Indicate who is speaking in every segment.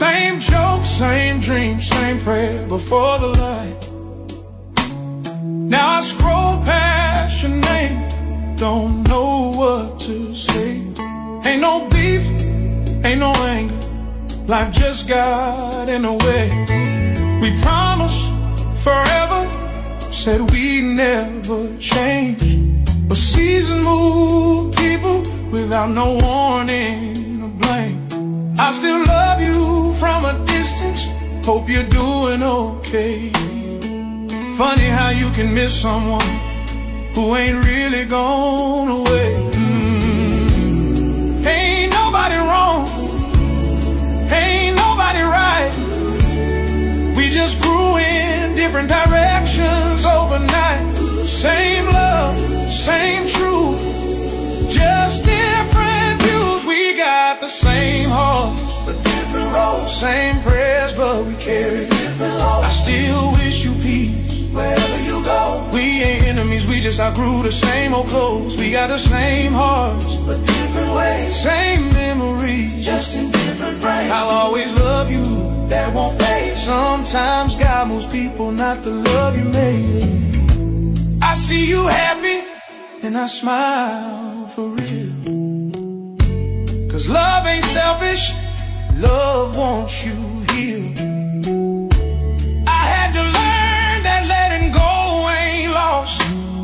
Speaker 1: Same joke, same dream, same prayer before the light. Now I scroll past your name, don't know what to say. Ain't no beef, ain't no anger, life just got in the way. We promised forever, said we'd never change, but seasons move people without no warning or blame. I still love you from a distance, hope you're doing okay. Funny how you can miss someone who ain't really gone away. Ain't nobody wrong, ain't nobody right. We just grew in different directions overnight. Same love, same truth, just different views. We got the same hearts, but different roads. Same prayers, but we carry different loads. I still wish you peace wherever you go. We ain't enemies, we just outgrew the same old clothes. We got the same hearts, but different ways. Same memories, just in different frames. I'll always love you, that won't fade. Sometimes God moves people not to love you made. I see you happy, and I smile for real. Cause love ain't selfish, love wants you healed. I had to learn that letting go ain't lost.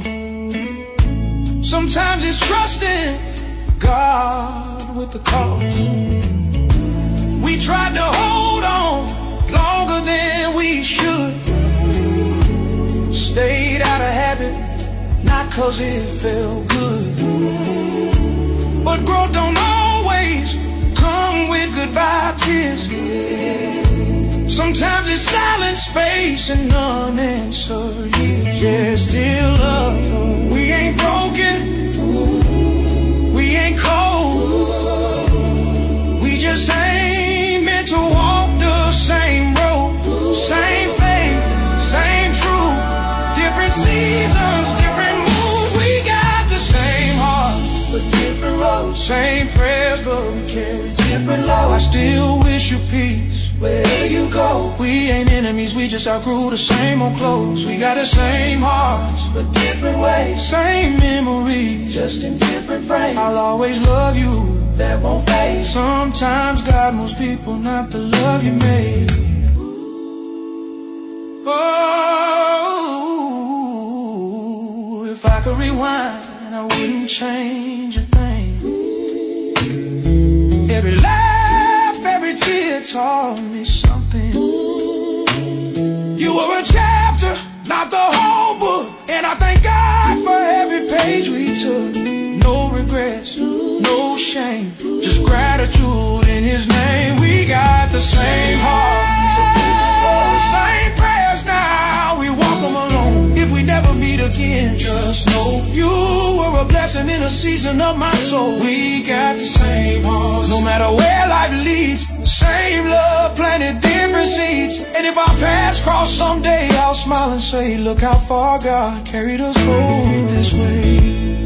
Speaker 1: Sometimes it's trusting God with the cost. We tried to hold on longer than we should. Stayed out of habit, not cause it felt good. But growth don't always come with goodbye tears. Sometimes it's silent space and unanswered years. Yeah, still love. We ain't broken, we ain't cold. We just ain't meant to walk the same road. Same faith, same truth, different seasons, different moves. We got the same heart, but different roads. Same prayers, but we carry different loads. I still wish you peace wherever you go. We ain't enemies, we just outgrew the same old clothes. We got the same hearts, but different ways. Same memories, just in different frames. I'll always love you, that won't fade. Sometimes God moves people not the love you made. Oh, if I could rewind, I wouldn't change a thing. Every laugh, every tear taught me something. You were a chapter, not the whole book. And I thank God for every page we took. No regrets, no shame, just gratitude in His name. We got the same heart, same prayers now. We walk them alone. If we never meet again, just know you were a blessing in a season of my soul. We got the same heart, no matter where life leads. Same love, planted different seeds. And if our paths cross someday, I'll smile and say, look how far God carried us both this way.